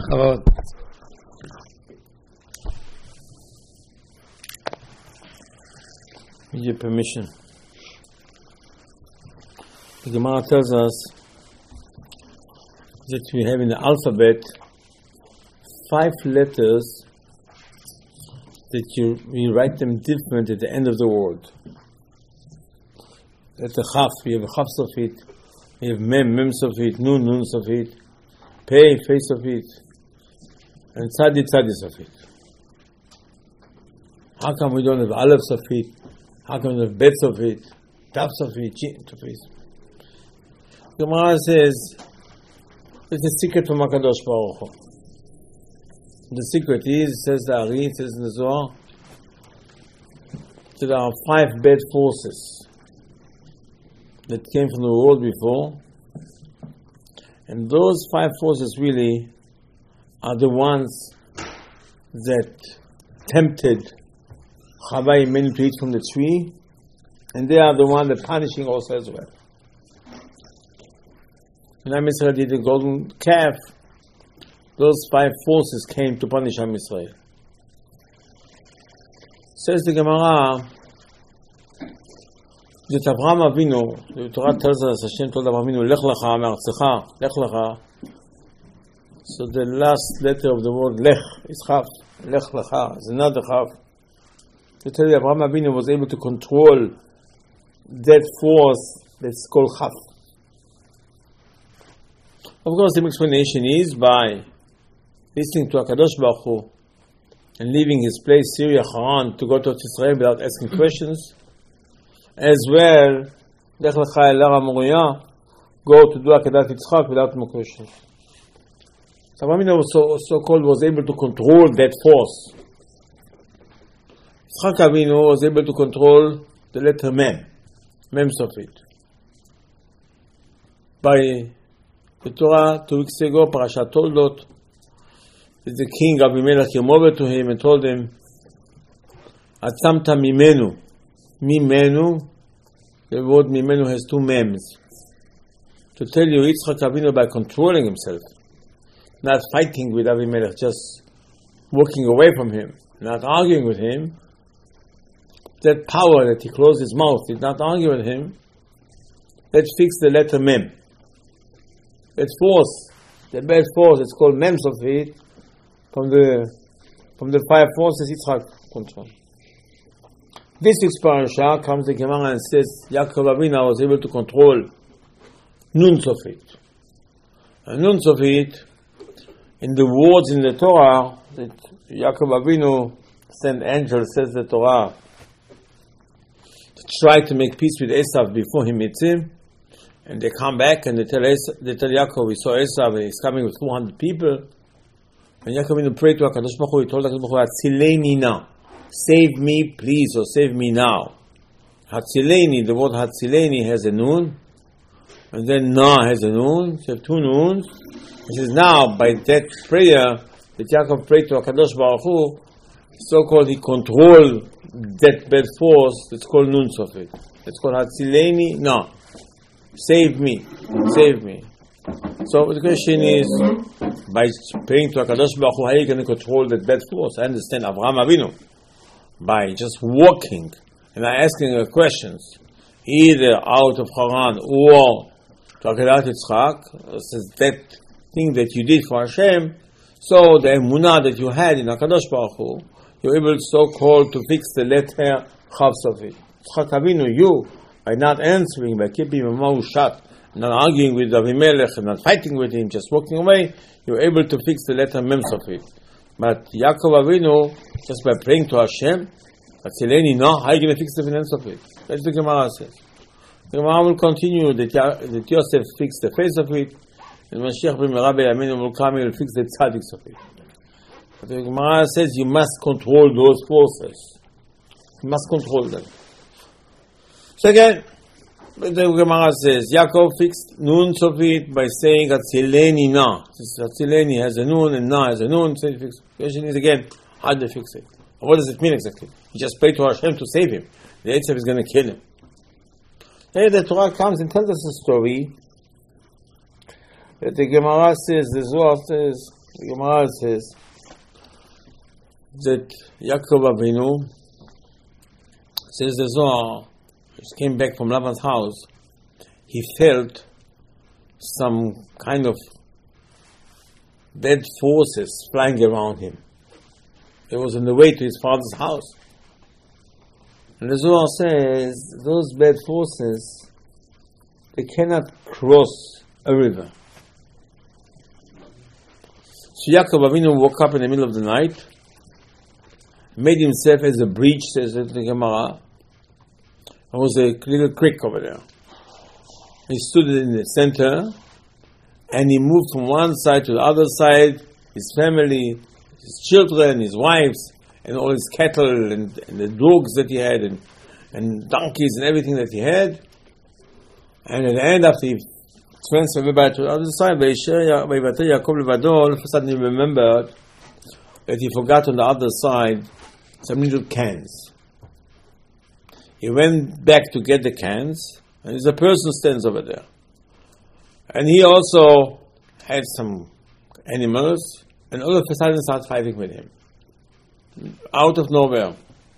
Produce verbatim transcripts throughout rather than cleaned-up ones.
Chavod. With your permission. The Gemara tells us that we have in the alphabet five letters that you we write them different at the end of the word. At the Chaf, we have a Chaf Sofit, we have Mem, Mem Sofit, Nun, Nun Sofit, Pei, Pei Sofit, and Tzadi, Tzadi Sofit. How come we don't have Aleph Sofit? How come we have Bet Sofit, Taf Sofit, Jim Sofit? The Gemara says, it's a secret from HaKadosh Baruch Hu. The secret is, says the Ari, says in the Zohar, that there are five bad forces that came from the world before, and those five forces really are the ones that tempted Chava Imenu to eat from the tree, and they are the ones that are punishing us as well. When Am Yisrael did the golden calf, those five forces came to punish Am Yisrael. Says the Gemara, that Avraham Avinu, the Torah tells us, Hashem told Avraham Avinu, Lech lecha me'artzecha, Lech lecha. So the last letter of the word Lech is Chaf. Lech lecha is another Chaf. To tell you, Avraham Avinu was able to control that force that's called Chaf. Of course, the explanation is by listening to HaKadosh Baruch Hu and leaving his place, Syria, Haran, to go to Israel without asking questions. As well, Lech lecha el Har HaMoriah, go to do Akedat Yitzchak without more questions. So Avraham Avinu was so, so called was able to control that force. Yitzchak Avinu was able to control the letter Mem, Mem Sofit. By the Torah, two weeks ago, Parashat Toldot, the king Abimelech came over to him and told him, Atzamta mimenu. Mimenu, the word mimenu has two mems. To tell you, Yitzchak Avinu, by controlling himself, not fighting with Abimelech, just walking away from him, not arguing with him, that power that he closed his mouth, did not argue with him, that fixed the letter mem. That force, the bad force, it's called Mem Sofit, from the from the five forces Yitzchak controlled. This week's parasha comes the Gemara and says Yaakov Avinu was able to control Nun Sofit. And Nun Sofit, in the words in the Torah, that Yaakov Avinu sent angels, says the Torah, to try to make peace with Esav before he meets him. And they come back and they tell Esav, they tell Yaakov, we saw Esav and he's coming with four hundred people. And Yaakov Avinu prayed to HaKadosh Baruch Hu, he told HaKadosh Baruch Hu, Hatzileni na, save me please, or save me now. Hatzileni, the word Hatzileni has a noon, and then na has a noon, so two noons. He says now, by that prayer that Yaakov prayed to HaKadosh Baruch Hu, so-called he controlled that bad force that's called Nun Sofit. It's called Hatzileni na. Save me, save me. So the question is, by praying to HaKadosh Baruch Hu, how are you going to control that bad force? I understand Avraham Avinu, by just walking and asking her questions, either out of Haran or to Akedat Yitzchak, says that thing that you did for Hashem, so the emunah that you had in HaKadosh Baruch Hu, you're able so-called to fix the letter Chav Sofit. Yitzchak Avinu, you, by not answering, by keeping your mouth shut, not arguing with Avimelech, and not fighting with him, just walking away, you're able to fix the letter Mem Sofit. But Yaakov Avinu, just by praying to Hashem, Hatzileni no, how are you going to fix the Mem Sofit? That's the Gemara says. The Gemara will continue that, that Yosef fixed the face of it, and Mashiach b'meira b'yameinu will come and will fix the tzaddik of it. But the Gemara says you must control those forces. You must control them. So again, the Gemara says, Yaakov fixed Nun Sofit by saying Hatzileni na. Hatzileni has a Nun and na has a Nun. So the question is again, how do they fix it? What does it mean exactly? He just prayed to Hashem to save him. The Yitzchak is going to kill him. Then the Torah comes and tells us a story that the Gemara says, the Zohar says, The Gemara says that Yaakov Avinu says the Zohar, he came back from Laban's house, he felt some kind of bad forces flying around him. It was on the way to his father's house. And the Zohar says those bad forces, they cannot cross a river. So Yaakov Avinu woke up in the middle of the night, made himself as a bridge, says the Gemara. There was a little creek over there. He stood in the center, and he moved from one side to the other side, his family, his children, his wives, and all his cattle, and, and the dogs that he had, and, and donkeys, and everything that he had. And at the end, after he transferred everybody to the other side, Yaakov Levado, all of a sudden he remembered that he forgot on the other side some little cans. He went back to get the cans, and there's a person stands over there. And he also had some animals, and all of a sudden started fighting with him. Out of nowhere.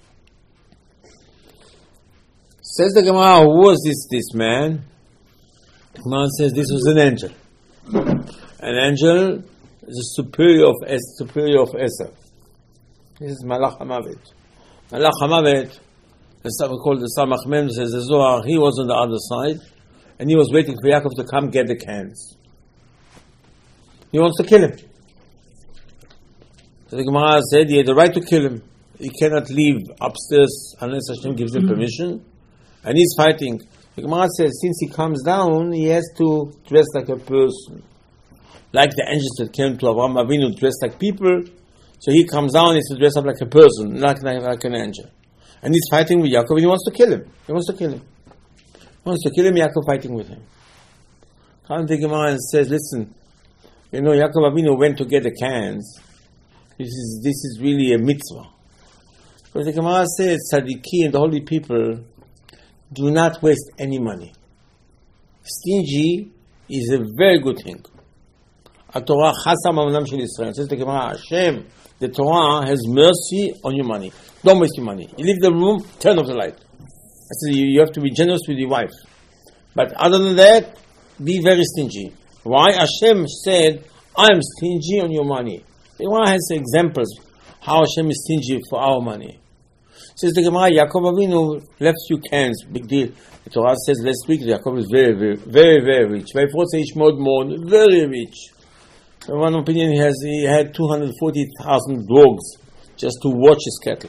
Says the Gemara, who was this, this man? The Gemara says this was an angel. An angel is a superior of Es, superior of Esav. This is Malach HaMavet. Malach HaMavet, the we call the Samach Mem, says the Zohar, he was on the other side, and he was waiting for Yaakov to come get the cans. He wants to kill him. So the Gemara said he had the right to kill him. He cannot leave upstairs unless Hashem gives him permission. And he's fighting. The Gemara says since he comes down, he has to dress like a person. Like the angels that came to Avraham Avinu dressed like people. So he comes down, he has to dress up like a person, not like, like an angel. And he's fighting with Yaakov, and he wants to kill him. He wants to kill him. He wants to kill him, Yaakov fighting with him. Comes the Gemara and says, listen, you know, Yaakov Avinu went to get the cans. This is this is really a mitzvah. But the Gemara says, Tzadiki and the holy people do not waste any money. Stingy is a very good thing. A Torah chasam amanam shel Yisrael. Says the Gemara, Hashem, the Torah has mercy on your money. Don't waste your money. You leave the room, turn off the light. I said you, you have to be generous with your wife. But other than that, be very stingy. Why? Hashem said, I am stingy on your money. The Gemara has examples how Hashem is stingy for our money. Says the Gemara, Yaakov Avinu left few cans, big deal. The Torah says last week Yaakov is very, very, very, very rich. Very rich. In one opinion, he has he had two hundred forty thousand dogs just to watch his cattle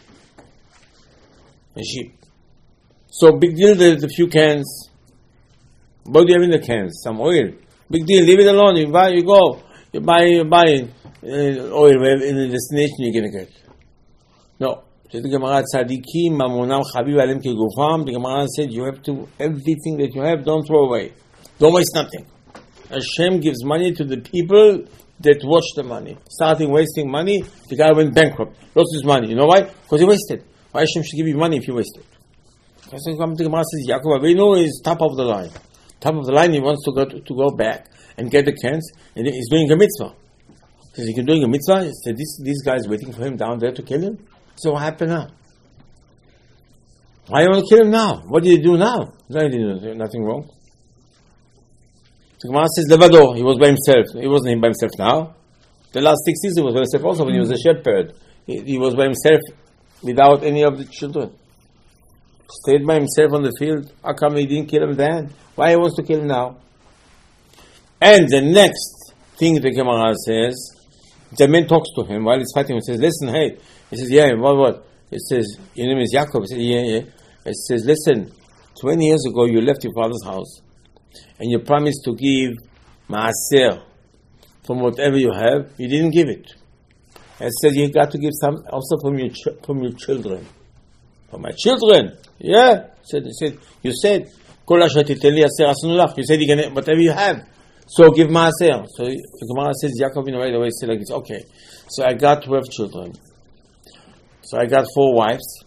and sheep. So big deal the, the few cans. What do you have in the cans? Some oil. Big deal. Leave it alone. You buy. You go. You buy. You buy uh, oil in the destination you're gonna get. No. The Gemara tzadikim mamonam chaviv alem kegufam. The Gemara said you have to everything that you have. Don't throw away. Don't waste nothing. Hashem gives money to the people that watch the money. Starting wasting money, the guy went bankrupt. Lost his money. You know why? Because he wasted. Why Hashem should give you money if you waste it? The Gemara says Yaakov Avinu is top of the line. Top of the line, he wants to go to, to go back and get the cans, and he's doing a mitzvah. He says, you're doing a mitzvah? He said, this, this guy is waiting for him down there to kill him? So what happened now? Why do you want to kill him now? What did he do now? Nothing, nothing wrong. The Gemara says, Levado, he was by himself. He wasn't by himself now. The last six years he was by himself also when he was a shepherd. He, he was by himself without any of the children. Stayed by himself on the field. How come he didn't kill him then? Why he wants to kill him now? And the next thing the Gemara says, the man talks to him while he's fighting. He says, listen, hey. He says, yeah, what, what? It says, your name is Yaakov. He says, yeah, yeah. It says, listen, twenty years ago you left your father's house and you promised to give maaser from whatever you have. You didn't give it. It says you got to give some also from your ch- from your children. From my children. Yeah. Said, said, you said, you said you can whatever you have. So give maaser. So the Gemara says, Yaakov in right away said like this, okay. So I got twelve children. So I got four wives.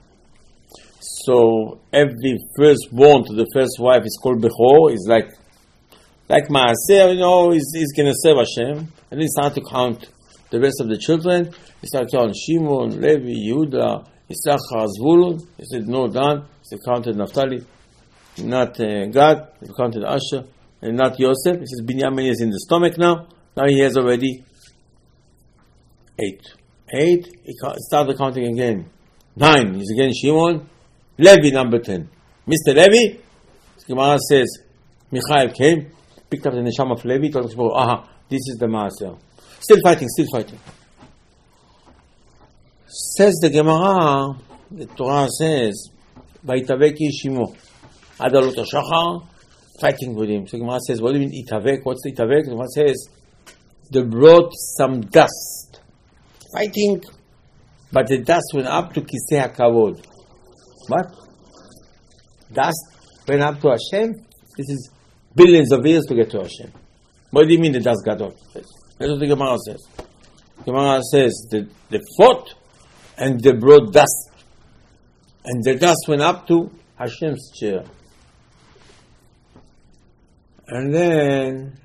So every firstborn to the first wife is called Bechor. It's like like Maaser, you know, he's, he's going to serve Hashem. And then he started to count the rest of the children. He started counting Shimon, Levi, Yehuda, Issachar, Zvulun. He said, no, Dan. He counted Naphtali, not uh, Gad. He counted Asher, and not Yosef. He says, Binyamin is in the stomach now. Now he has already eight. Eight. He started counting again. Nine. He's again Shimon. Levi, number ten. Mister Levi, Gemara says, Michael came, picked up the neshama of Levi, told us, aha, this is the Maaser. Still fighting, still fighting. Says the Gemara, the Torah says, Vayitavek Shimo, Adalot HaShachar, fighting with him. So the Gemara says, what do you mean Itavek? What's the Itavek? The Gemara says, they brought some dust. Fighting, but the dust went up to Kisei HaKavod. What? Dust went up to Hashem? This is billions of years to get to Hashem. What do you mean the dust got up? That's what the Gemara says. The Gemara says that they fought and they brought dust. And the dust went up to Hashem's chair. And then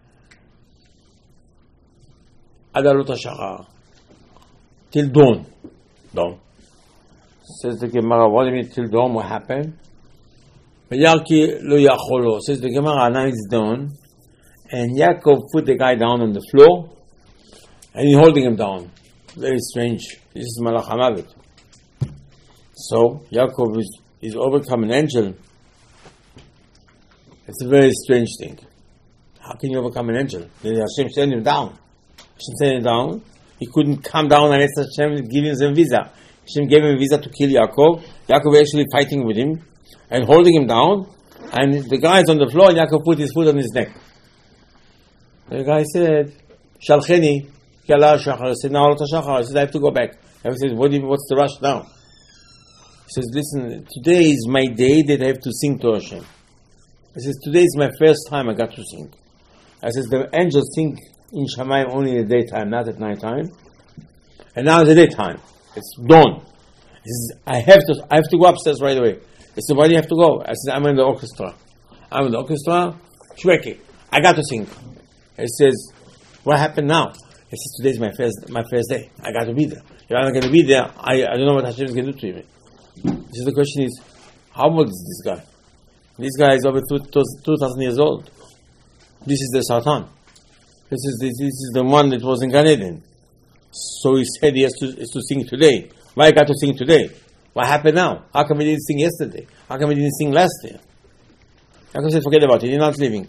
Adalot HaShachar till dawn. Dawn. Says the Gemara, what do you mean till dawn? What happened? Yarki lo yacholo. Says the Gemara, now it's dawn, and Yaakov put the guy down on the floor, and he's holding him down. Very strange. This is Malach HaMavet. So Yaakov is, is overcome an angel. It's a very strange thing. How can you overcome an angel? Hashem sent him down. Hashem sent him down. He couldn't come down unless Hashem gave him a visa. Hashem gave him a visa to kill Yaakov. Yaakov was actually fighting with him and holding him down. And the guy is on the floor, and Yaakov put his foot on his neck. The guy said, Shalcheni, Yala Shachar. He said, now Alot HaShachar. He said, I have to go back. He said, what do you, what's the rush now? He says, listen, today is my day that I have to sing to Hashem. He says, today is my first time I got to sing. I says, the angels sing in Shamayim only in the daytime, not at night time. And now it's the daytime. It's dawn. He says, I have to, I have to go upstairs right away. He said, why do you have to go? I said, I'm in the orchestra. I'm in the orchestra. Shweki. I got to sing. He says, what happened now? He says, today is my first, my first day. I got to be there. If I'm not going to be there, I, I don't know what Hashem is going to do to me. He says, the question is, how old is this guy? This guy is over two thousand years old. This is the Satan. This is the, this is the one that was in Gan Eden. So he said he has to, has to sing today. Why I got to sing today? What happened now? How come he didn't sing yesterday? How come he didn't sing last year? How come he said, forget about it, you're not living.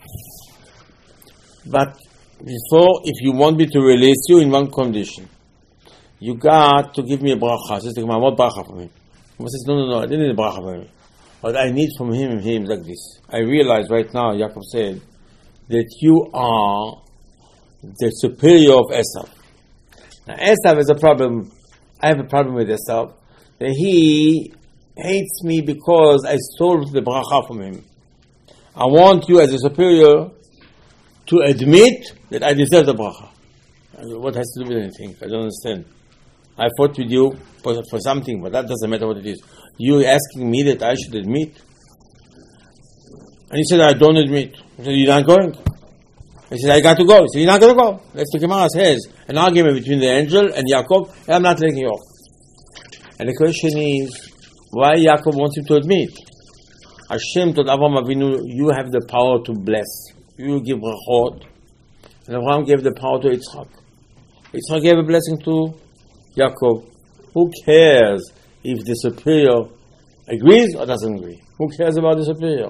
But before, if you want me to release you in one condition, you got to give me a bracha. Says the Gemara, what bracha from him? He says, no, no, no, I didn't need a bracha from him. What I need from him, him like this. I realize right now, Yaakov said, that you are the superior of Esav. Now, Esav is a problem. I have a problem with Esav. That he hates me because I stole the bracha from him. I want you as a superior to admit that I deserve the bracha. What has to do with anything? I don't understand. I fought with you for, for something, but that doesn't matter what it is. You're asking me that I should admit? And he said, I don't admit. I said, you're not going? He said, I got to go. He said, you're not going to go. That's the Gemara says. An argument between the angel and Yaakov, and I'm not letting you off. And the question is, why Yaakov wants him to admit? Hashem told Avraham Avinu, you have the power to bless. You give brachot. And Avraham gave the power to Yitzchak. Yitzchak gave a blessing to Yaakov. Who cares if the superior agrees or doesn't agree? Who cares about the superior?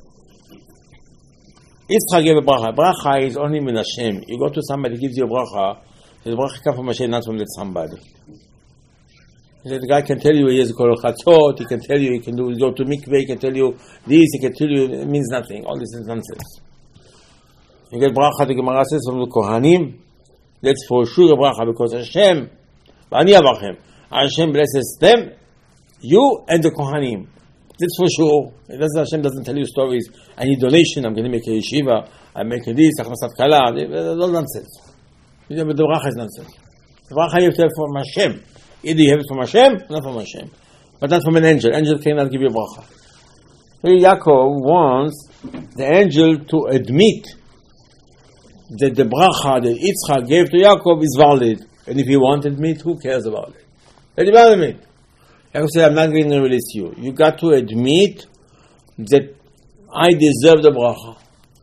Yitzchak gave a bracha. Bracha is only min Hashem. You go to somebody, gives you a bracha, the bracha comes from Hashem, not from that somebody. The guy can tell you he has a kol chatzot, he can tell you he can do, go to mikveh, he can tell you this, he can tell you, it means nothing. All this is nonsense. You get bracha, the Gemara says, from the Kohanim, that's for sure a bracha, because Hashem, V'ani avachem, Hashem blesses them, you and the Kohanim. That's for sure. It doesn't, Hashem doesn't tell you stories. I need donation, I'm going to make a yeshiva, I'm making this, achnasat kala, that's all nonsense. The bracha is nonsense. The bracha you have to have from Hashem. Either you have it from Hashem, or not from Hashem. But not from an angel. Angel cannot give you a bracha. So Yaakov wants the angel to admit that the bracha that Yitzchak gave to Yaakov is valid. And if he wanted meat, who cares about it? Let him have meat. Yaakov said, I'm not going to release you. You got to admit that I deserve the bracha.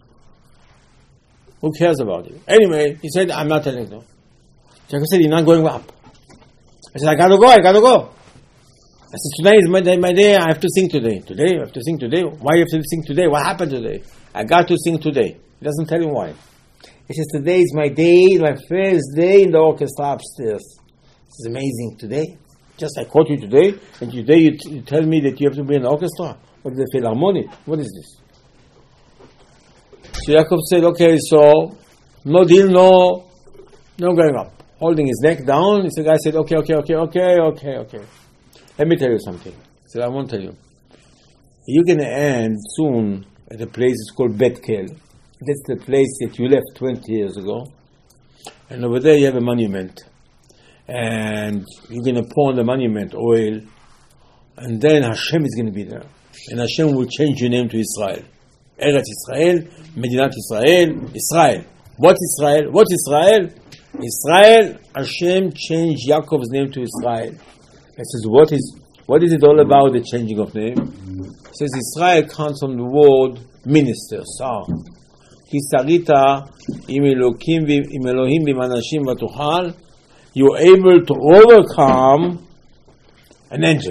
Who cares about it? Anyway, he said, I'm not telling you. Yaakov said, you're not going up. I said, I got to go, I got to go. I said, today is my day, my day, I have to sing today. Today, I have to sing today. Why you have to sing today? What happened today? I got to sing today. He doesn't tell him why. He says, today is my day, my first day in the orchestra upstairs. This is amazing. Today, just I caught you today, and today you, t- you tell me that you have to be in the orchestra? What is the Philharmonic? What is this? So Yaakov said, okay, so no deal, no, no going up. Holding his neck down, the guy said, okay, okay, okay, okay, okay, okay. Let me tell you something. He said, I won't tell you. You're going to end soon at a place it's called Bet-Kel. That's the place that you left twenty years ago. And over there you have a monument. And you're going to pour on the monument oil. And then Hashem is going to be there. And Hashem will change your name to Israel. Eretz Israel, Medinat Israel, Israel. What Israel? What Israel? Israel, Hashem changed Yaakov's name to Israel. He says, what is what is it all about, the changing of name? He says, Israel comes from the word minister, sar. Ki sarita im Elokim im Elohim b'manashim v'tuchal. You are able to overcome an angel.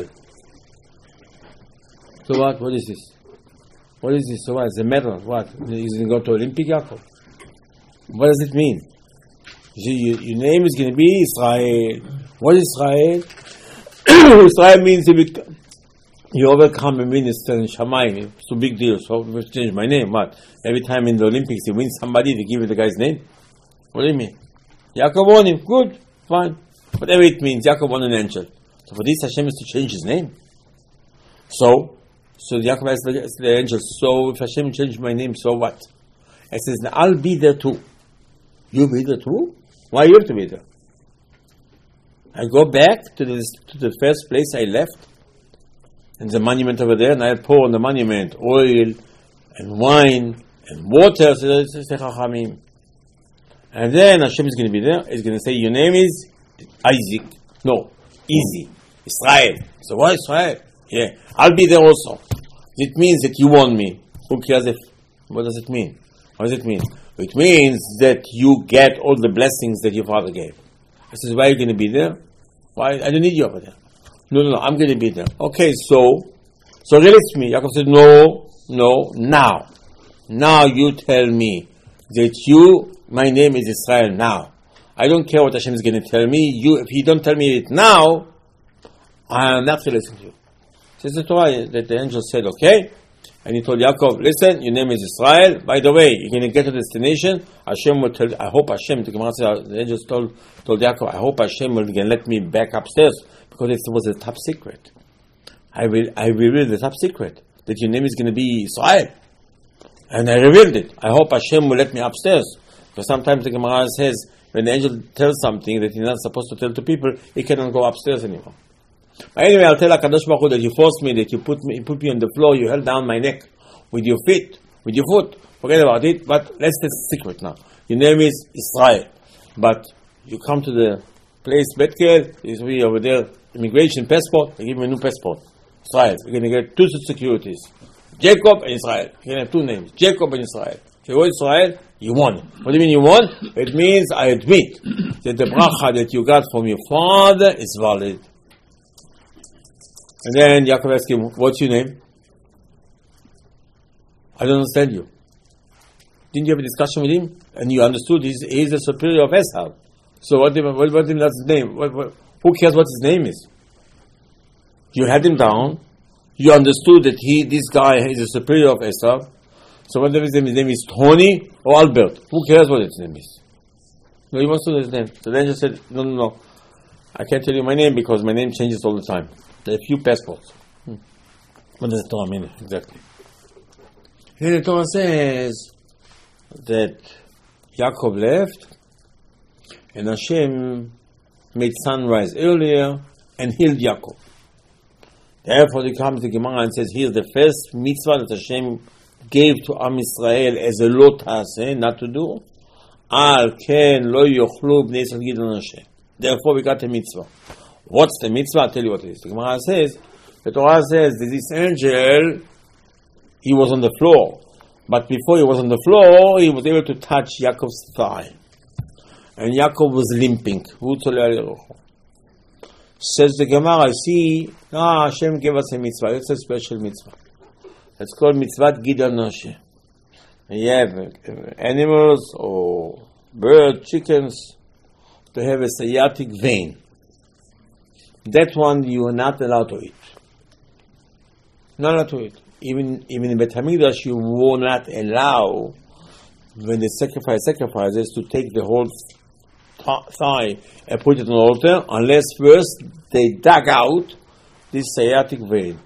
So what? What is this? What is this? So what? It's a medal. What? Is it going to Olympic, Yaakov? What does it mean? You see, your, your name is going to be Israel. What is Israel? Israel means you overcome a minister in Shamayim. It's a big deal. So we have to change my name. What? Every time in the Olympics you win somebody, they give you the guy's name? What do you mean? Yaakov won him. Good. Fine. Whatever it means, Yaakov won an angel. So for this, Hashem has to change his name. So, so Yaakov asked the, the angel, so if Hashem changed my name, so what? He says, I'll be there too. You'll be there too? Why you have to be there? I go back to the, to the first place I left, and the monument over there, and I pour on the monument oil and wine and water. So and then Hashem is going to be there. He's going to say, your name is Isaac. No, easy. Israel. So why Israel? Yeah, I'll be there also. It means that you won me. Who cares if? What does it mean? What does it mean? It means that you get all the blessings that your father gave. I says, why are you going to be there? Why? I don't need you over there. No, no, no, I'm going to be there. Okay, so, so release me. Yaakov said, no, no, now. Now you tell me that you, my name is Israel now. I don't care what Hashem is going to tell me. You, if you don't tell me it now, I am not going to listen to you. This is the Torah that the angel said, okay? And he told Yaakov, listen, your name is Israel. By the way, you're going to get to the destination. Hashem will tell, I hope Hashem, the Gemara says, the angel told, told Yaakov, I hope Hashem will let me back upstairs, because it was a top secret. I will, I revealed the top secret, that your name is going to be Israel. And I revealed it. I hope Hashem will let me upstairs. Because sometimes the Gemara says, when the angel tells something that he's not supposed to tell to people, he cannot go upstairs anymore. But anyway, I'll tell HaKadosh Baruch Hu that you forced me, that you put me, put me on the floor, you held down my neck with your feet, with your foot. Forget about it, but let's tell the secret now. Your name is Israel. But you come to the place, Bet-Kel, is we over there, immigration passport, they give me a new passport. Israel. You're going to get two securities. Jacob and Israel. You're going to have two names. Jacob and Israel. If you want Israel, you won. What do you mean you won? It means I admit that the bracha that you got from your father is valid. And then Yaakov asked him, what's your name? I don't understand you. Didn't you have a discussion with him? And you understood he's, he's the superior of Esau. So what, what, what, what that's his name? What, what, who cares what his name is? You had him down. You understood that he, this guy is the superior of Esau. So whatever his name, his name is Tony or Albert. Who cares what his name is? No, he wants to know his name. So then he said, no, no, no. I can't tell you my name because my name changes all the time. There are a few passports. Hmm. What does the Torah mean exactly? Then the Torah says that Yaakov left and Hashem made sunrise earlier and healed Yaakov. Therefore, he comes to Gemara and says, here's the first mitzvah that Hashem gave to Am Yisrael as a lot taseh, not to do. Al ken lo yochlu bnei Yisrael gidon Hashem. Therefore, we got a mitzvah. What's the mitzvah? I'll tell you what it is. The Gemara says, the Torah says that this angel, he was on the floor. But before he was on the floor, he was able to touch Yaakov's thigh. And Yaakov was limping. Says the Gemara, see, ah, Hashem gave us a mitzvah. It's a special mitzvah. It's called mitzvat Gidon Noshe. You have animals or birds, chickens, to have a sciatic vein. That one you are not allowed to eat. Not allowed to eat. Even even in Beit HaMikdash, you will not allow, when they sacrifice sacrifices, to take the whole th- thigh and put it on the altar, unless first they dug out this sciatic vein.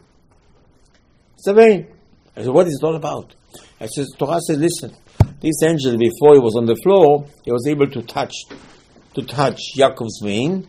It's a vein. I said, what is it all about? I said, Torah says, listen, this angel, before he was on the floor, he was able to touch to touch Yaakov's vein,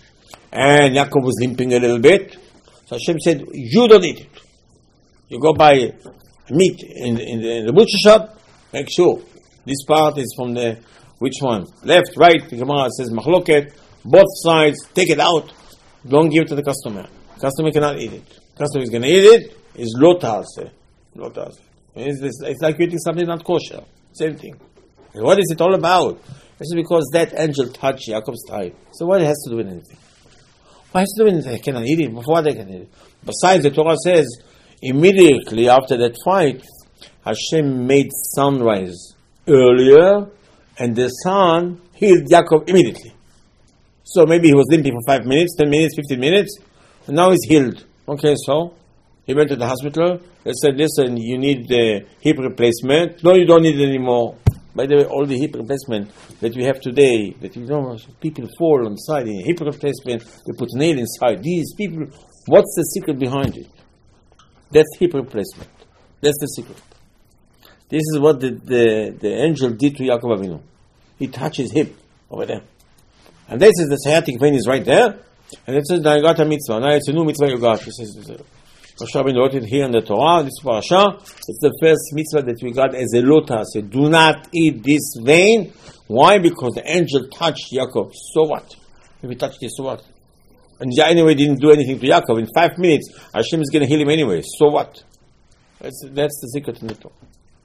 and Yaakov was limping a little bit. So Hashem said, you don't eat it. You go buy meat in, in, the, in the butcher shop, make sure this part is from the, which one? Left, right, the Gemara says, machloket, both sides, take it out, don't give it to the customer. Customer cannot eat it. Customer is going to eat it, it's lo ta'aseh. Lo ta'aseh. It's, it's like eating something not kosher. Same thing. And what is it all about? It's because that angel touched Yaakov's thigh. So what it has to do with anything? What has to do with anything? They cannot eat it. Before they can eat it. Besides, the Torah says, immediately after that fight, Hashem made sunrise earlier, and the sun healed Yaakov immediately. So maybe he was limping for five minutes, ten minutes, fifteen minutes, and now he's healed. Okay, so he went to the hospital. They said, listen, you need the hip replacement. No, you don't need it anymore. By the way, all the hip replacement that we have today, that you know, people fall on the side in hip replacement, they put nail inside. These people, what's the secret behind it? That's hip replacement. That's the secret. This is what the, the, the angel did to Yaakov Avinu. He touched his hip over there. And this is the sciatic vein is right there. And it says, now you got a mitzvah. Now it's a new mitzvah you got. It says, Moshe Rabbeinu wrote it here in the Torah, this parasha. It's the first mitzvah that we got as a lota. So do not eat this vein. Why? Because the angel touched Yaakov. So what? If he touched it, so what? And Yah anyway didn't do anything to Yaakov. In five minutes, Hashem is going to heal him anyway. So what? That's, that's the secret in the Torah.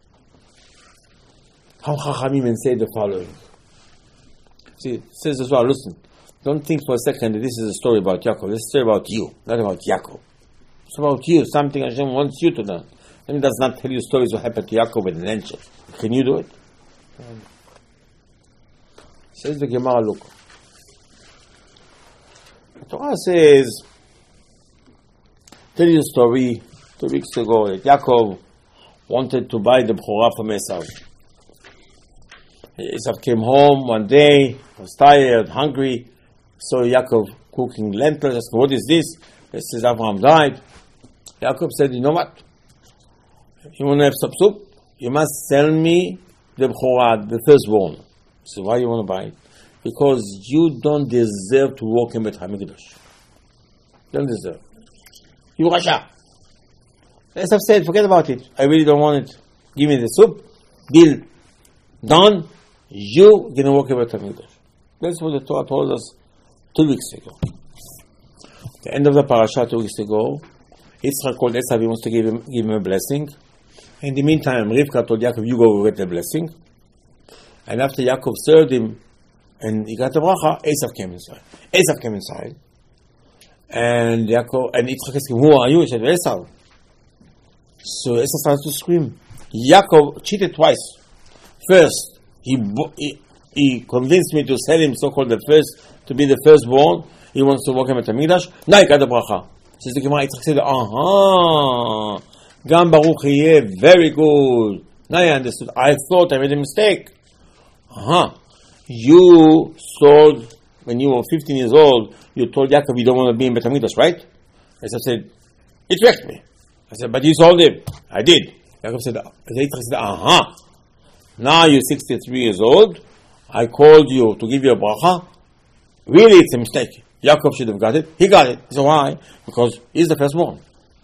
How Chachamim say the following. See, it says as well, listen, don't think for a second that this is a story about Yaakov. This is a story about you, not about Yaakov. It's about you, something Hashem wants you to know. And He does not tell you stories what happened to Yaakov with an angel. Can you do it? Um, says the Gemara, look. The Torah says, tell you a story two weeks ago that Yaakov wanted to buy the Bechorah from Esav. Esav came home one day, was tired, hungry, saw Yaakov cooking lentils. Asked, what is this? He says, Abraham died. Yaakov said, you know what? You want to have some soup? You must sell me the Bechorah, the firstborn. So why do you want to buy it? Because you don't deserve to walk in Beit HaMikdash. You don't deserve. You Rasha. Esav said, forget about it. I really don't want it. Give me the soup. Deal done. You going to walk in Beit HaMikdash. That's what the Torah told us two weeks ago. At the end of the parasha two weeks ago, Yitzchak called Esav, he wants to give him, give him a blessing. In the meantime, Rivka told Yaakov, you go get the blessing. And after Yaakov served him, and he got the bracha, Esav came inside. Esav came inside. And Yaakov, and Yitzchak asked him, who are you? He said, Esav. So Esav started to scream. Yaakov cheated twice. First, he, he, he convinced me to sell him, so-called the first, to be the firstborn. He wants to walk him at the Mikdash. Now he got the bracha. Says the Gemara, Yitzchak said, aha, Gam Baruch Yeh, very good. Now I understood. I thought I made a mistake. Aha. You sold, when you were fifteen years old, you told Yaakov you don't want to be in Beit HaMikdash, right? Yitzchak said, it wrecked me. I said, but you sold him. I did. Yaakov said, Yitzchak said, aha. Now you're sixty-three years old. I called you to give you a bracha. Really, it's a mistake. Yaakov should have got it. He got it. So why? Because he's the firstborn.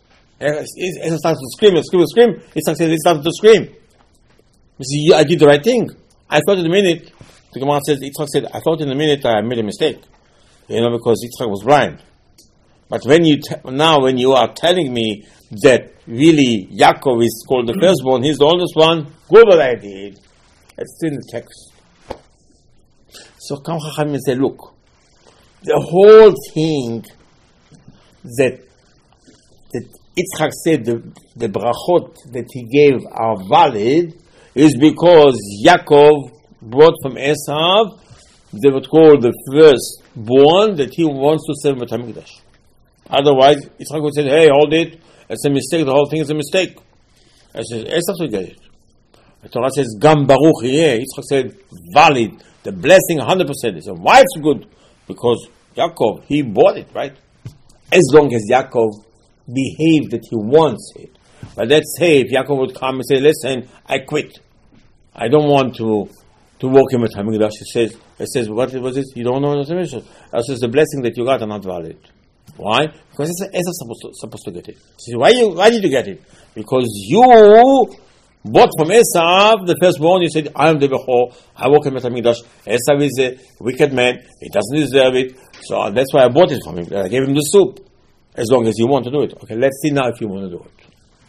Esau starts to scream, scream, scream. Yitzchak says, he started to scream. He says, I did the right thing. I thought in a minute, the Gemara says, Yitzchak said, I thought in a minute I made a mistake. You know, because Yitzchak was blind. But when you t- now when you are telling me that really Yaakov is called the firstborn, he's the oldest one, good what I did. It's in the text. So Kam Chachamim say, look, the whole thing that that Yitzchak said the, the brachot that he gave are valid is because Yaakov brought from Esav, they would call the firstborn that he wants to serve Beit HaMikdash. Otherwise, Yitzchak would say, hey, hold it, it's a mistake, the whole thing is a mistake. I said, Esav to get it. The Torah says, Gam Baruch Yeh. Yitzchak said, valid, the blessing one hundred percent. He said, why it's good? Because Yaakov, he bought it, right? As long as Yaakov behaved that he wants it. But let's say if Yaakov would come and say, listen, I quit. I don't want to to walk in with HaMikdash. He says, it says, what was it? You don't know what it says. It says the blessing that you got are not valid. Why? Because it's supposed to, supposed to get it. He says, why, you, why did you get it? Because you bought from Esav, the firstborn, you said, I am the Bechor, I walk in with HaMikdash. Esav is a wicked man, he doesn't deserve it, so that's why I bought it from him. I gave him the soup. As long as you want to do it. Okay, let's see now if you want to do it.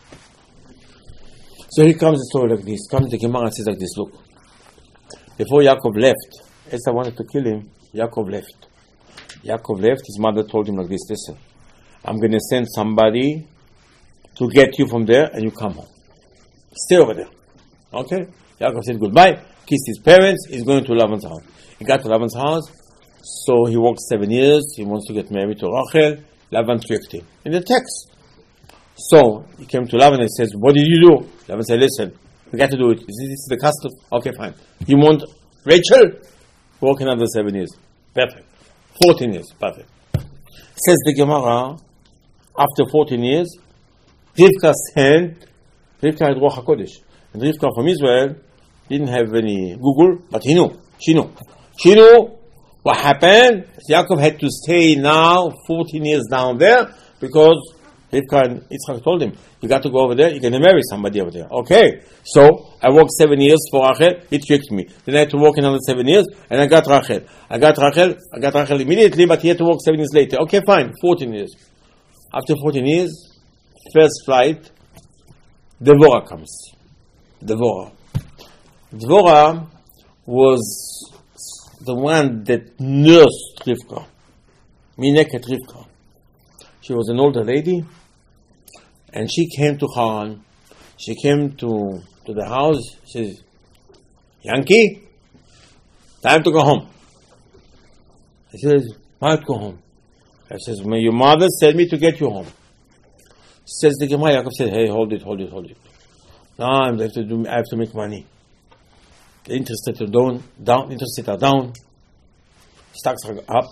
So here comes the story like this. Comes the Gemara and says like this, look. Before Yaakov left, Esau wanted to kill him, Yaakov left. Yaakov left, his mother told him like this, listen, I'm going to send somebody to get you from there and you come home. Stay over there. Okay? Yaakov said goodbye, kissed his parents, he's going to Lavan's house. He got to Lavan's house, so he worked seven years, he wants to get married to Rachel. Lavan tricked him. In the text. So, he came to Lavan and says, what did you do? Lavan said, listen, we got to do it. This is the custom. Okay, fine. You want Rachel? Work another seven years. Perfect. Fourteen years. Perfect. Says the Gemara, after fourteen years, Rivka sent, Rivka had Ruach HaKodesh. And Rivka from Israel didn't have any Google, but he knew. She knew. She knew what happened. Yaakov had to stay now fourteen years down there because Rivka and Yitzchak told him, you got to go over there, you're going to marry somebody over there. Okay, so I worked seven years for Rachel, he tricked me. Then I had to work another seven years, and I got Rachel. I got Rachel, I got Rachel immediately, but he had to work seven years later. Okay, fine, fourteen years. After fourteen years, first flight, Devorah comes. Devorah. Devorah was the one that nursed Rivka. Mineket Rivka. She was an older lady, and she came to Haran. She came to, to the house. She says, Yankee, time to go home. He says, why to go home? I says, well, your mother sent me to get you home. Says the Gemara. Yaakov said, hey, hold it, hold it, hold it. Now I have to do. I have to make money. The interest rates are down. Down. Interest rates are down. Stocks are up.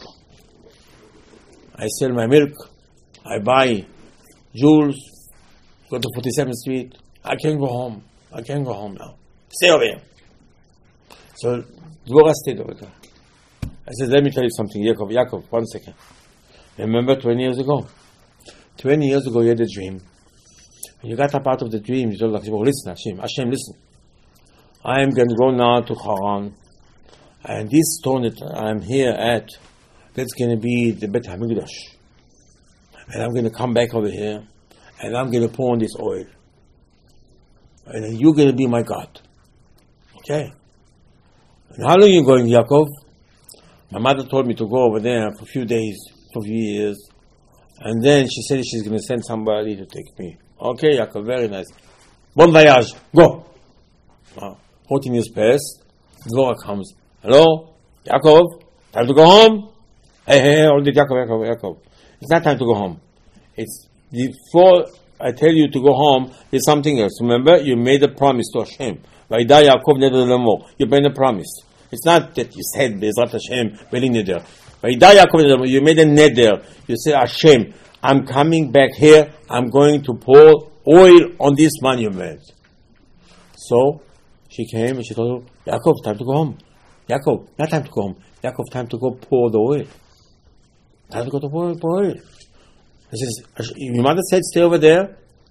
I sell my milk. I buy jewels. Go to forty-seventh Street. I can't go home. I can't go home now. Stay over here. So Dvorah stayed over there. I said, let me tell you something, Yaakov. Yaakov, one second. Remember twenty years ago? twenty years ago you had a dream. And you got up out of the dream. You told Hashem, listen, Hashem, Hashem, listen. I am going to go now to Haran. And this stone that I'm here at, that's going to be the Beit HaMikdash. And I'm going to come back over here. And I'm going to pour on this oil. And then you're going to be my God. Okay? And how long are you going, Yaakov? My mother told me to go over there for a few days, for a few years. And then she said she's going to send somebody to take me. Okay, Yaakov, very nice. Bon voyage, go. Uh, fourteen years passed. Dvorah comes. Hello, Yaakov, time to go home? Hey, hey, hey, hold it, Yaakov, Yaakov, Yaakov. It's not time to go home. It's before I tell you to go home, there's something else. Remember, you made a promise to Hashem. Vayda Yaakov neder lemor. You made a promise. It's not that you said, Be'ezrat Hashem, Beli neder. Vayda Yaakov neder lemor. You made a neder. You say, Hashem, I'm coming back here. I'm going to pour oil on this monument. So, she came and she told him, Yaakov, time to go home. Yaakov, not time to go home. Yaakov, time to go pour the oil. Time to go to pour, pour oil. He says, your mother said, stay over there.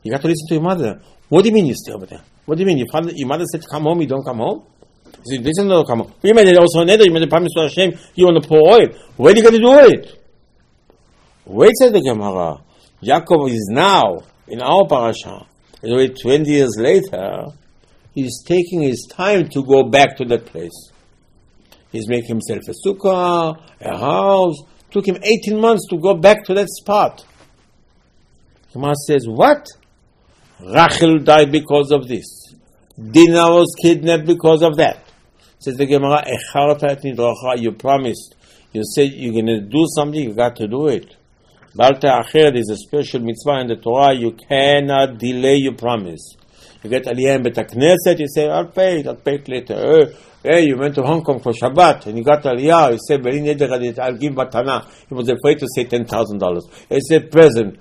You got to listen to your mother. What do you mean you stay over there? What do you mean? Your father, your mother said, come home, you don't come home? He said, listen, don't come home. You made it also another, you made a promise to Hashem, you want to pour oil. Where are you going to do it? Wait, said the Gemara. Yaakov is now, in our parasha, twenty years later, he's taking his time to go back to that place. He's making himself a sukkah, a house. Took him eighteen months to go back to that spot. Gemara says, what? Rachel died because of this. Dinah was kidnapped because of that. Says the Gemara, you promised. You said you're going to do something, you got to do it. Balta Acher is a special mitzvah in the Torah. You cannot delay your promise. You get Aliyah in Bet HaKnesset, you say, I'll pay it, I'll pay it later. Hey, hey, you went to Hong Kong for Shabbat, and you got Aliyah, you said, I'll give Matana. He was afraid to say ten thousand dollars. He said, present.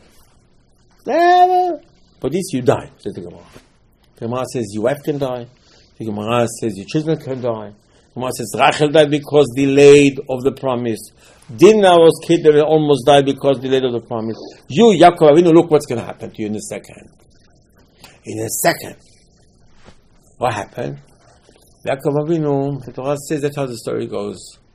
For this you die, says the Gemara. The Gemara says, your wife can die. The Gemara says, your children can die. The Gemara says, Rachel died because delayed of the promise. Dinah was kidnapped and almost died because delayed of the promise. You, Yaakov Avinu, look what's going to happen to you in a second. In a second. What happened? Yaakov Avinu, the Torah says that's how the story goes.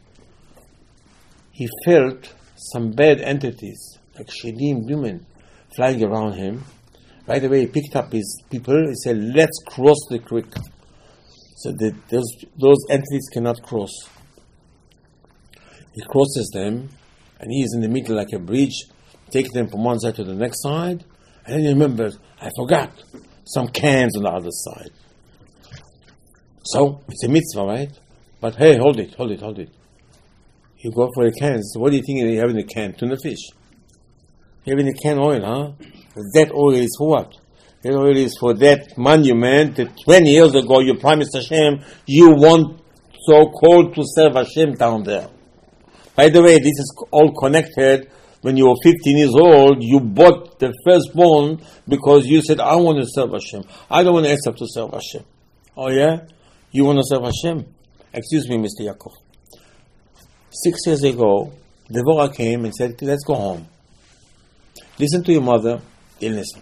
He felt some bad entities, like Shedim, women, flying around him. Right away, he picked up his people. He said, let's cross the creek. So that those, those entities cannot cross. He crosses them, and he is in the middle like a bridge, taking them from one side to the next side. And then he remembers, I forgot, some cans on the other side. So, it's a mitzvah, right? But hey, hold it, hold it, hold it. You go for the cans. What do you think you have in the can? Tuna fish. You have in the can oil, huh? That oil is for what? That oil is for that monument that twenty years ago you promised Hashem you want so-called to serve Hashem down there. By the way, this is all connected. When you were fifteen years old, you bought the firstborn because you said, I want to serve Hashem. I don't want Esav to serve Hashem. Oh yeah? You want to serve Hashem? Excuse me, Mister Yaakov. Six years ago, Devorah came and said, let's go home. Listen to your mother. Didn't listen.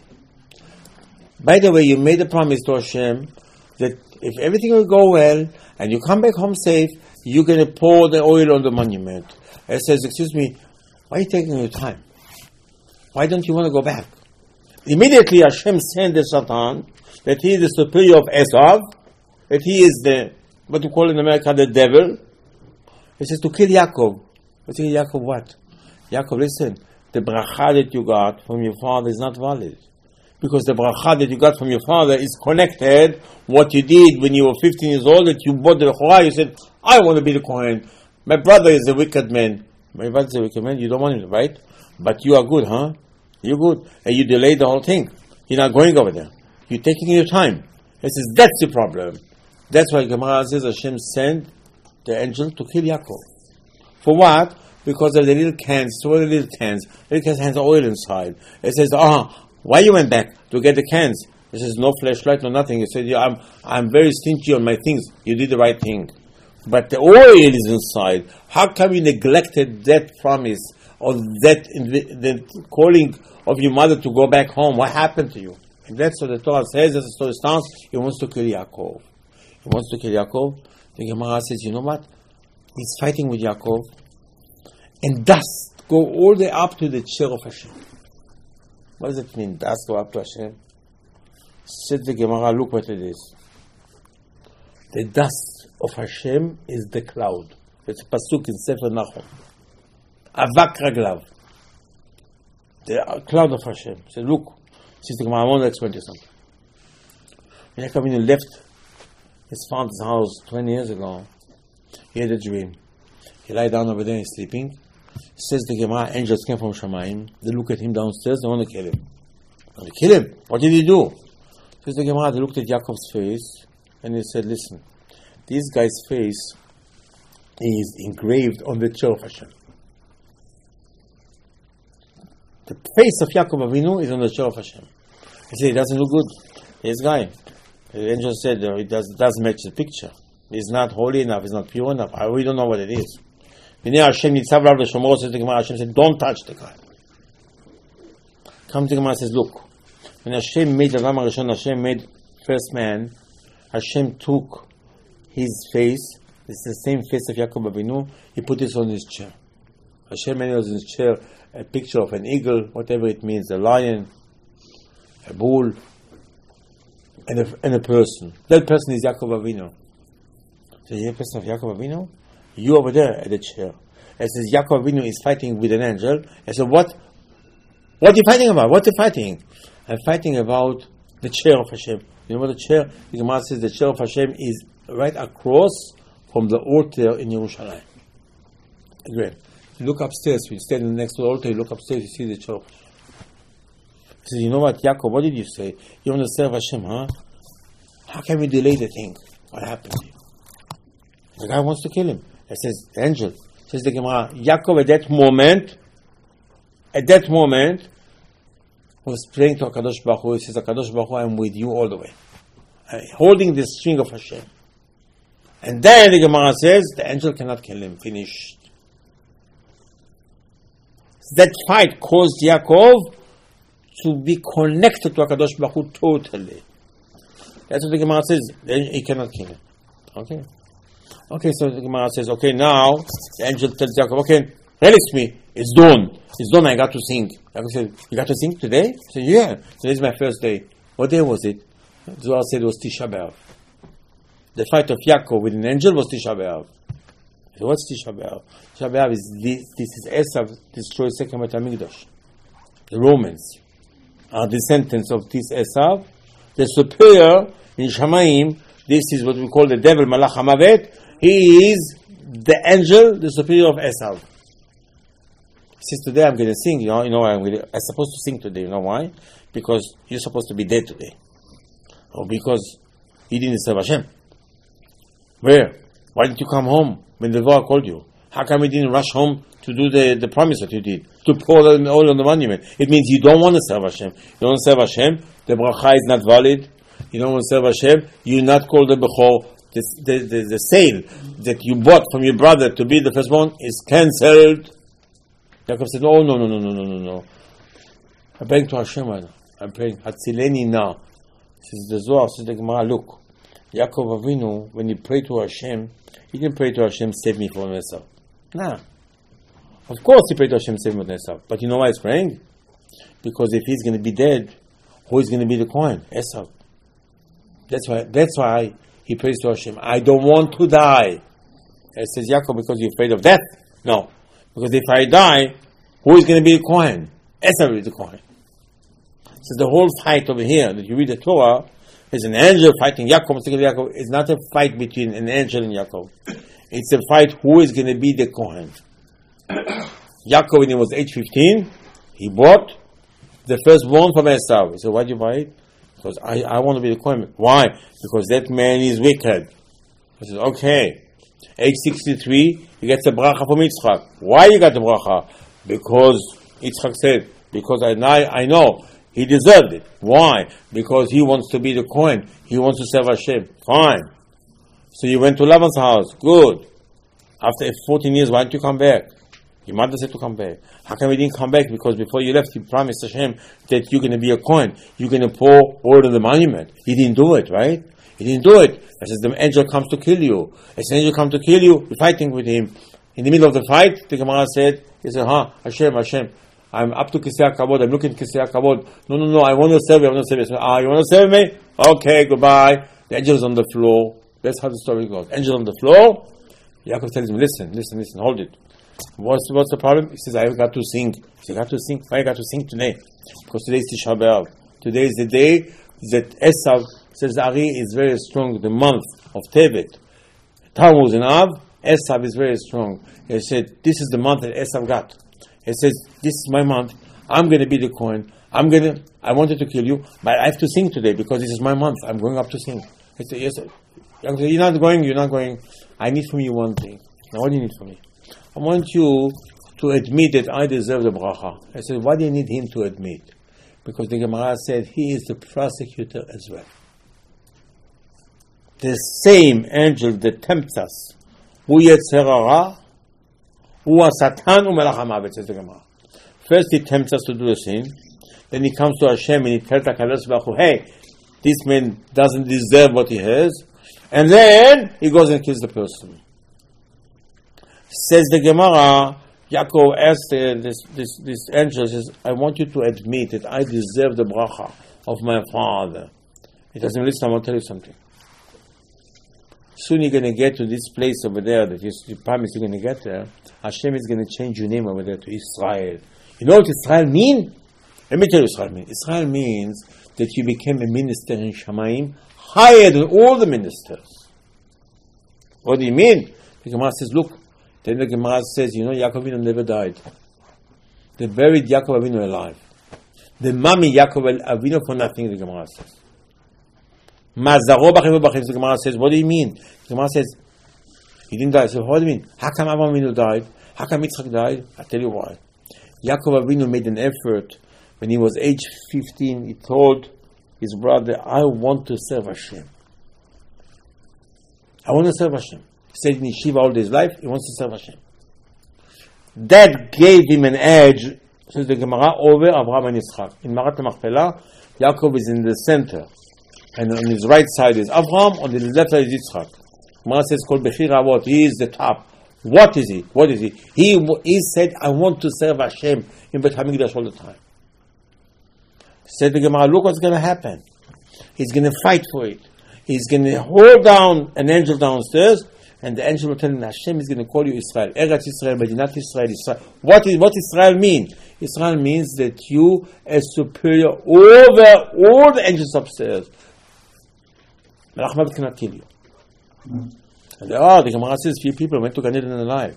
By the way, you made a promise to Hashem that if everything will go well and you come back home safe, you're going to pour the oil on the monument. He says, excuse me, why are you taking your time? Why don't you want to go back? Immediately Hashem sent the Satan, that he is the superior of Esav, that he is the, what you call in America, the devil. He says to kill Yaakov. I say, Yaakov what? Yaakov, listen, the bracha that you got from your father is not valid. Because the bracha that you got from your father is connected what you did when you were fifteen years old, that you bought the Chorah, you said, I want to be the Kohen. My brother is a wicked man. My brother is a wicked man, you don't want it, right? But you are good, huh? You're good. And you delayed the whole thing. You're not going over there. You're taking your time. He says, that's the problem. That's why Gemara says Hashem sent the angel to kill Yaakov. For what? Because of the little cans, two little cans. Little cans has oil inside. It says, ah, why you went back? To get the cans. It says, no flashlight, no nothing. He said, yeah, I'm, I'm very stingy on my things. You did the right thing. But the oil is inside. How come you neglected that promise or that the calling of your mother to go back home? What happened to you? And that's what the Torah says, as the story starts. He wants to kill Yaakov. He wants to kill Yaakov. The Gemara says, you know what? He's fighting with Yaakov. And dust go all the way up to the chair of Hashem. What does it mean, dust go up to Hashem? Said the Gemara, look what it is. The dust of Hashem is the cloud. It's a pasuk in Sefer Nachum. Avak raglav. The cloud of Hashem. He said, look. Says the Gemara, I want to explain to you something. When Yaakov Avinu left his father's house twenty years ago, he had a dream. He lay down over there and sleeping. Says the Gemara, angels came from Shamayim. They look at him downstairs, they want to kill him. They want to kill him? What did he do? Says the Gemara, they looked at Yaakov's face and he said, listen, this guy's face is engraved on the chair of Hashem. The face of Yaakov Avinu is on the chair of Hashem. He said, it doesn't look good. This guy, the angel said, it does, doesn't match the picture. He's not holy enough, he's not pure enough. I, we don't know what it is. Hashem said, don't touch the guy. Come to the Gemara and says, look, When Hashem made Adam HaRishon, Hashem made first man, Hashem took his face, it's the same face of Yaakov Avinu, he put it on his chair. Hashem made on his chair a picture of an eagle, whatever it means, a lion, a bull, and a, and a person. That person is Yaakov Avinu. So you're a person of Yaakov Avinu? You over there at the chair. It says Yaakov Avinu is fighting with an angel. I said, what? What are you fighting about? What are you fighting? I'm fighting about the chair of Hashem. You know what the chair? The Gemara says the chair of Hashem is right across from the altar in Yerushalayim. Again, you look upstairs. You stand next to the altar. You look upstairs. You see the chair of Hashem. He says, you know what, Yaakov? What did you say? You want to serve Hashem, huh? How can we delay the thing? What happened? The guy wants to kill him. It says, the angel. It says the Gemara, Yaakov at that moment, at that moment, was praying to HaKadosh Baruch Hu. He says, HaKadosh Baruch Hu, I'm with you all the way. I'm holding the string of Hashem. And then the Gemara says, the angel cannot kill him. Finished. That fight caused Yaakov to be connected to HaKadosh Baruch Hu totally. That's what the Gemara says. He cannot kill him. Okay. Okay, so the Gemara says, okay, now the angel tells Yaakov, okay, release me. It's dawn. It's dawn. I got to sing. Yaakov said, you got to sing today? He said, yeah. Today's my first day. What day was it? Zohar said it was Tisha B'Av. The fight of Yaakov with an angel was Tisha B'Av. So what's Tisha B'Av? Tisha B'Av is this, this is Esav destroys second Beit HaMikdash. The Romans are descendants of this Esav. The superior in Shamayim, this is what we call the devil, Malach HaMavet. He is the angel, the superior of Esav. He says, today I'm going to sing. You know, you know I'm, going to, I'm supposed to sing today. You know why? Because you're supposed to be dead today. Or because you didn't serve Hashem. Where? Why didn't you come home when the Devorah called you? How come you didn't rush home to do the, the promise that you did? To pour the oil on the monument. It means you don't want to serve Hashem. You don't want to serve Hashem. The bracha is not valid. You don't want to serve Hashem. You're not called the Bechor. The, the, the, the sale that you bought from your brother to be the firstborn is cancelled. Yaakov said, oh, no, no, no, no, no, no, no. I'm praying to Hashem right now. I'm praying, Hatzileni na. Says the Zohar, says the Gemara, look, Yaakov Avinu, when he prayed to Hashem, he didn't pray to Hashem, save me from Esav. Nah. Of course he prayed to Hashem, save me from Esav. But you know why he's praying? Because if he's going to be dead, who is going to be the Kohen? Esav. That's why, that's why he prays to Hashem. I don't want to die. It says, Yaakov, because you're afraid of death? No. Because if I die, who is going to be the Kohen? Esav is the Kohen. So the whole fight over here that you read the Torah is an angel fighting Yaakov. Yaakov. It's not a fight between an angel and Yaakov. It's a fight who is going to be the Kohen. Yaakov, when he was age fifteen, he bought the firstborn from Esav. He said, why did you buy it? Because I, I want to be the Kohen. Why? Because that man is wicked. He says, okay. Age sixty-three, he gets a bracha from Yitzchak. Why you got the bracha? Because Yitzchak said, because I, I know he deserved it. Why? Because he wants to be the Kohen. He wants to serve Hashem. Fine. So you went to Laban's house. Good. After fourteen years, why didn't you come back? Your mother said to come back. How come you didn't come back? Because before you left, you promised Hashem that you're going to be a Kohen. You're going to pour oil on the monument. He didn't do it, right? He didn't do it. It says the angel comes to kill you. As the angel comes to kill you, you're fighting with him. In the middle of the fight, the Gemara said, he said, huh, Hashem, Hashem, I'm up to Kisei HaKavod, I'm looking at Kisei HaKavod. No, no, no, I want to serve you, I want to serve you. Said, ah, you want to serve me? Okay, goodbye. The angel's on the floor. That's how the story goes. Angel on the floor. Yaakov tells him, listen, listen, listen, hold it. What's, what's the problem? He says, I got to sing. He said, I got to sing. Why I got to sing today? Because today is Tisha B'Av. Today is the day that Esav says the Ari is very strong, the month of Tevet. Tammuz and Av, Esav is very strong. He said, this is the month that Esav got. He says, this is my month. I'm going to be the Kohen. I'm going to, I wanted to kill you, but I have to sing today because this is my month. I'm going up to sing. He said, yes, sir. You're not going, you're not going. I need from you one thing. Now, what do you need from me? I want you to admit that I deserve the bracha. I said, why do you need him to admit? Because the Gemara said he is the prosecutor as well. The same angel that tempts us, hu yetzer hara, hu satan u'melach hamavet, says the Gemara. First he tempts us to do a sin, Then he comes to Hashem and he tells HaKadosh Baruch Hu, hey, this man doesn't deserve what he has. And then he goes and kills the person. Says the Gemara, Yaakov asked uh, this, this, this angel, says, I want you to admit that I deserve the bracha of my father. He doesn't listen, I want to tell you something. Soon you're going to get to this place over there that you promised you're going to get there. Hashem is going to change your name over there to Israel. You know what Israel means? Let me tell you what Israel means. Israel means that you became a minister in Shamayim, higher than all the ministers. What do you mean? The Gemara says, look, then the Gemara says, you know, Yaakov Avinu never died. They buried Yaakov Avinu alive. The mummy Yaakov Avinu for nothing, the Gemara says. Mazaro b'chim b'chim, the Gemara says, what do you mean? The Gemara says, he didn't die. So what do you mean? How come Avraham Avinu died? How come Yitzchak died? I'll tell you why. Yaakov Avinu made an effort. When he was age fifteen, he told his brother, I want to serve Hashem. I want to serve Hashem. He stayed in yeshiva all his life. He wants to serve Hashem. That gave him an edge, says the Gemara, over Avraham and Yitzchak. In Marat HaMachpelah, Yaakov is in the center. And on his right side is Avraham, on his left side is Yitzchak. Gemara says, called Bechir Avot. He is the top. What is he? What is he? He, he said, I want to serve Hashem in Beit HaMikdash all the time. Said the Gemara, look what's going to happen. He's going to fight for it. He's going to hold down an angel downstairs, and the angel will tell him, Hashem is going to call you Israel. Eretz Israel, Medinat Israel, Israel. What is what Israel mean? Israel means that you are superior over all the angels upstairs. Melach Mabit cannot kill you. Mm. And oh, the Gemara says few people went to Gan Eden alive.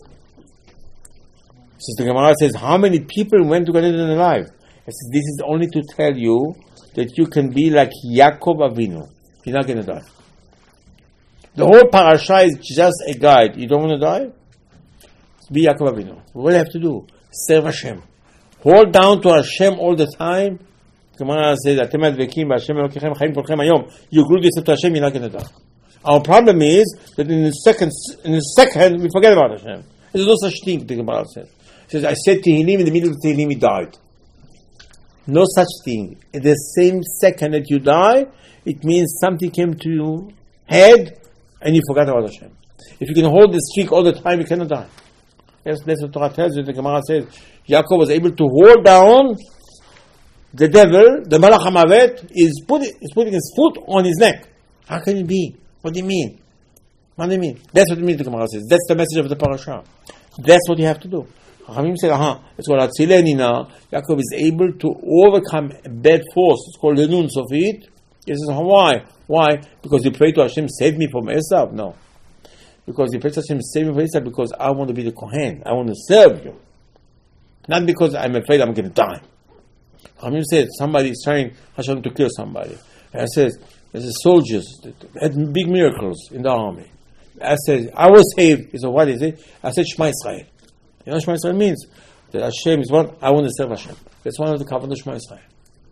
Since the Gemara says, how many people went to Gan Eden alive? It says, this is only to tell you that you can be like Yaakov Avinu. You're not going to die. The whole parasha is just a guide. You don't want to die? Be Yaakov Avinu. What do you have to do? Serve Hashem. Hold down to Hashem all the time. Gemara says, you glue yourself to Hashem, you're not going to die. Our problem is that in a second, in a second, we forget about Hashem. There's no such thing, the Gemara says. It says, I said Tehillim, in the middle of the Tehillim, he died. No such thing. In the same second that you die, it means something came to your head and you forgot about Hashem. If you can hold the streak all the time, you cannot die. Yes, that's what Torah tells you. The Gemara says, Yaakov was able to hold down the devil, the Malach HaMavet, is putting, is putting his foot on his neck. How can it be? What do you mean? What do you mean? That's what it means, the Gemara says. That's the message of the parasha. That's what you have to do. Chachamim say, aha, it's called Atzilenina. Yaakov is able to overcome a bad force. It's called the Nuns of it. He says, why? Why? Because you pray to Hashem, save me from Esav? No. Because you pray to Hashem, save me from Esav because I want to be the Kohen. I want to serve you. Not because I'm afraid I'm going to die. Chachamim said, somebody is trying Hashem to kill somebody. And I says, there's soldiers that had big miracles in the army. I said, I was saved. He said, what is it? I said, Shema Israel. You know what Shema Israel means? That Hashem is one, I want to serve Hashem. That's one of the covenant of Shema Israel.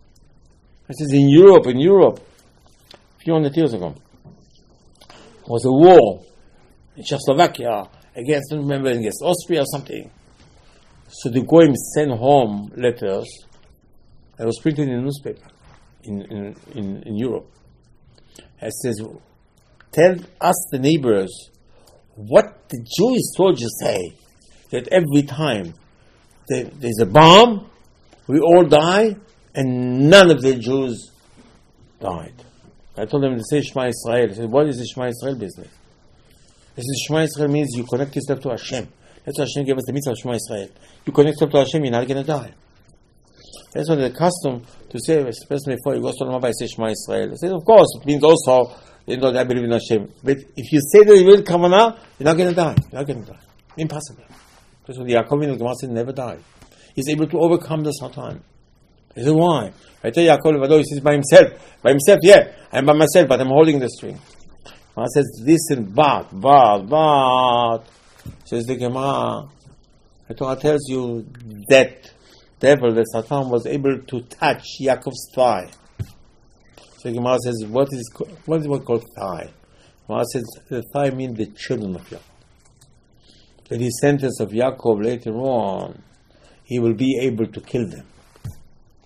I says, in Europe, in Europe, a few hundred years ago, there was a war in Czechoslovakia against, I don't remember, against Austria or something. So the Goyim sent home letters that was printed in the newspaper in, in, in, in Europe. It says, tell us the neighbors what the Jewish soldiers say, that every time there, there's a bomb, we all die, and none of the Jews died. I told them to say Shema Israel. I said, what is the Shema Israel business? I said, Shema Israel means you connect yourself to Hashem. That's why Hashem gave us the mitzvah of Shema Israel. You connect yourself to Hashem, you're not going to die. That's why the custom to say, especially before you go to Rambam, I say Shema Israel. I said, of course, it means also, you know, that I believe in Hashem. But if you say the real Kavanah, you're not going to die. You're not going to die. Impossible. That's why the Yaakov in the Gemara said, never died. He's able to overcome the Satan. He said, why? I tell Yaakov, he says by himself. By himself, yeah. I'm by myself, but I'm holding the string. Gemara says, listen, but, but, but, says the Gemara, the Torah tells you that devil, the Satan, was able to touch Yaakov's thigh. So the Gemara says, what is what is what called thigh? Gemara says, the thigh means the children of Yaakov. The descendants of Yaakov later on, he will be able to kill them.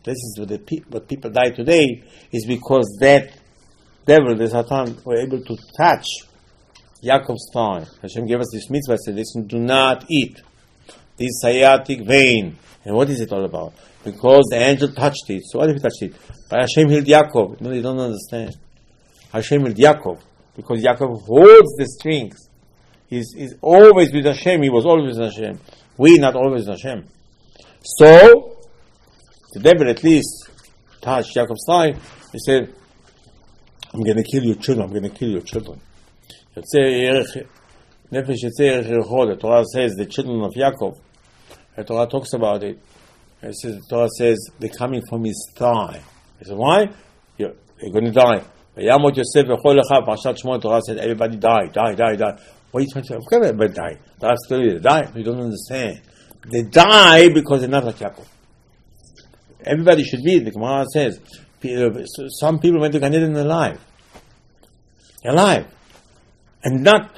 This is what, the pe- what people die today is because that devil, the Satan, were able to touch Yaakov's thigh. Hashem gave us this mitzvah, said, listen, do not eat this sciatic vein. And what is it all about? Because the angel touched it. So what if he touched it? But Hashem healed Yaakov. No, they don't understand. Hashem healed Yaakov. Because Yaakov holds the strings. He's, he's always with Hashem. He was always with Hashem. We not always with Hashem. So, the devil at least touched Yaakov's thigh. He said, I'm going to kill your children. I'm going to kill your children. The Torah says the children of Yaakov. The Torah talks about it. It says, the Torah says they're coming from his thigh. He said, why? You're, you're going to die. The Torah said everybody die, die, die, die. What are you trying to say? Of course everybody die. That's still die. You don't understand. They die because they're not like Yaakov. Everybody should be. The Gemara says some people went to Gan Eden alive. Alive. And not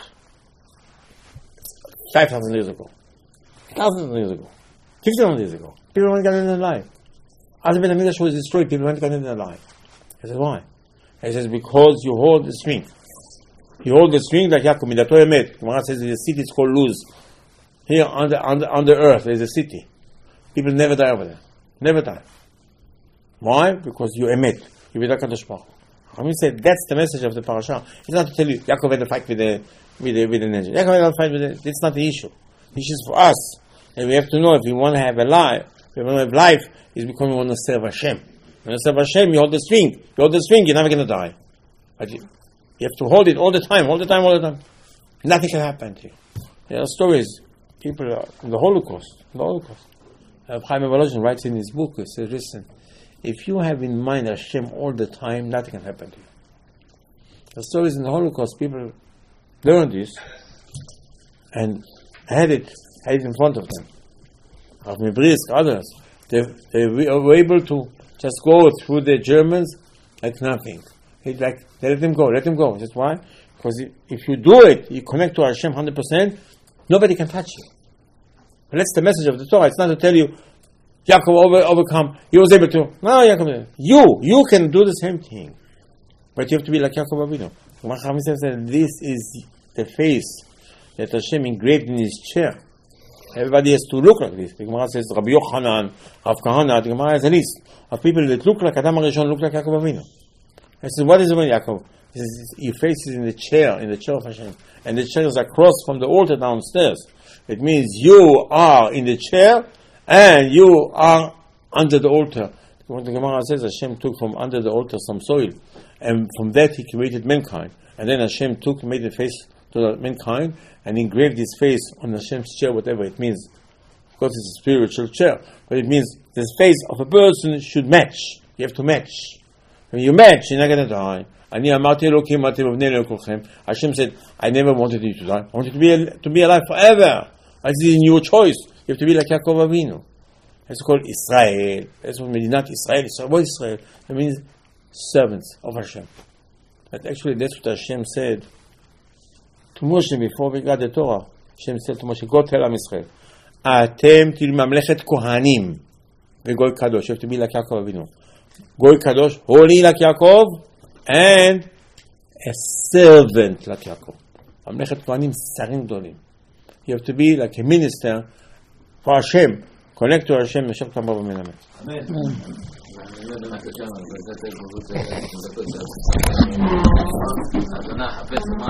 five thousand years ago. Thousands of years ago. Fifteen hundred years ago. People went to Gan Eden alive. After the Mikdash was destroyed, people went to Gan Eden alive. He says, why? He says, because you hold the string. You hold the string like Yaakov. Midato Emet. Gemara says there's a city, it's called Luz. Here on the, on the, on the earth, there's a city. People never die over there. Never die. Why? Because you Emet. You Midat Kadosh Baruch Hu. I mean, say that's the message of the parasha. It's not to tell you Yaakov had a fight with the with the with the angel. Yaakov had a fight with the. It's not the issue. The issue is for us, and we have to know if we want to have a life. If we want to have life, is because we want to serve Hashem. When you serve Hashem, you hold the string. You hold the string, you're never going to die. But you, you have to hold it all the time, all the time, all the time. Nothing can happen to you. There are stories. People uh, in the Holocaust. In the Holocaust. Uh, Chaim Evolozhin writes in his book. He says, "Listen, if you have in mind Hashem all the time, nothing can happen to you." The stories in the Holocaust, people learned this and had it, had it in front of them. Rav Brisk, others, they, they were able to just go through the Germans like nothing. He's like, let them go, let them go. That's why? Because if you do it, you connect to Hashem one hundred percent, nobody can touch you. But that's the message of the Torah. It's not to tell you, Yaakov over, overcome, he was able to. No, Yaakov, you, you can do the same thing. But you have to be like Yaakov Avinu. Chacham said, this is the face that Hashem engraved in his chair. Everybody has to look like this. The Gemara says, Rabbi Yochanan, Rav Kahana, the Gemara has a list of people that look like Adam HaRishon, look like Yaakov Avinu. I said, what is it when Yaakov? He says, your face is in the chair, in the chair of Hashem. And the chair is across from the altar downstairs. It means you are in the chair, and you are under the altar. What the Gemara says, Hashem took from under the altar some soil, and from that he created mankind. And then Hashem took and made a face to the mankind, and engraved his face on Hashem's chair, whatever it means. Because it's a spiritual chair. But it means the face of a person should match. You have to match. When you match, you're not going to die. Hashem said, I never wanted you to die. I wanted you to be, to be alive forever. I said, in your choice. You have to be like Yaakov Avinu. It's called Israel. That's what means not Israel. Israel. What is Israel? It means servants of Hashem. But actually, that's what Hashem said to Moshe before we got the Torah. Hashem said to Moshe, go tell Am Israel, Atem til mamlechet kohanim vegoy kadosh. You have to be like Yaakov Avinu. Goy kadosh, holy like Yaakov, and a servant like Yaakov. Mamlechet kohanim sarim gdolim. You have to be like a minister for Hashem. Connect to Hashem. Hashem Kama B'Menamet. Amen.